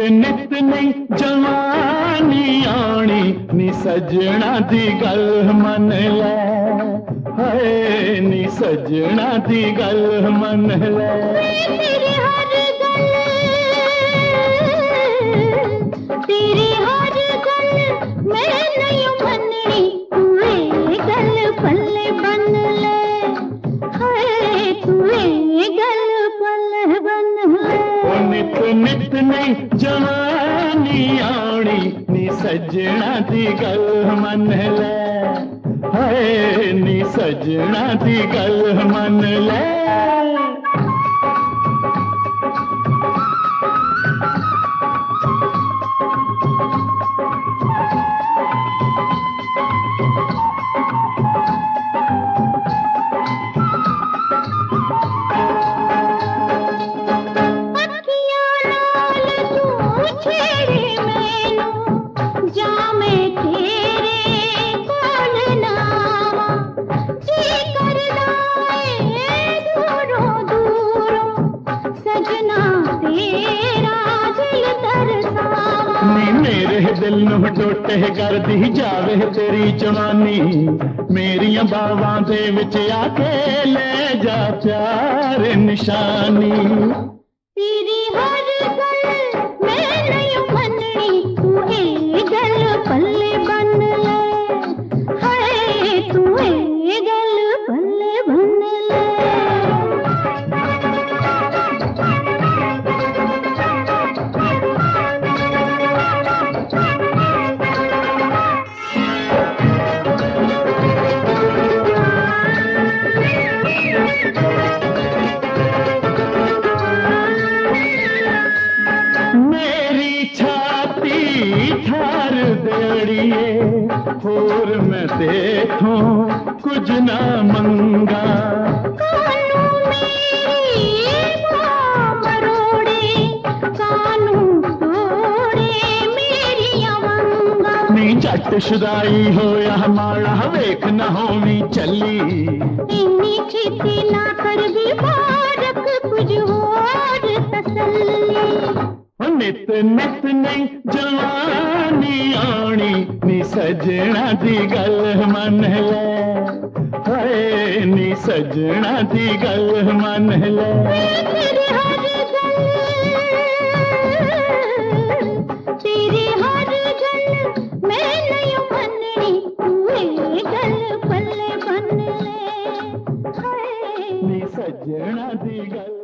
नित नहीं जवानी आनी नी सजना दी गल मन ले, हाय नी सजना दी गल मन ले। तेरी हर गल, तेरी हर गल मैं नहीं मननी, तूए गल पल्ले बन ले, हाय तूए गल पल्ले बन ले। नित नित नहीं जवानी आनी नी सजना दी गल मन ले, हाय नी सजना दी गल मन ले। मेरे दिल नूं टोटे कर दी जावे तेरी जवानी, मेरिया बावां दे विच आके ले जा प्यार निशानी। तेरी हर गल मैं नहीं मननी, तू ए गल पल्ले बन ले, हाय तू ए गल पल्ले बन ले। ठार देड़िए होर मैं देखूं कुछ ना मंगा, कानू मेरी मरोड़े, कानू तोड़े मेरी अवंगा। नी झट शुदाई होया माड़ा वेख ना होवी चली, इन्नी छेती ना कर भी बारक कुछ होर तसल्ली। नित नित नहीं जवानी आनी नी सजना दी गल मन ले, हाय नी सजना दी गल मन ले। तेरी हर गल, तेरी हर गल मैं नहीं मननी, तूए गल पल्ले बन ले, हाय नी सजना दी गल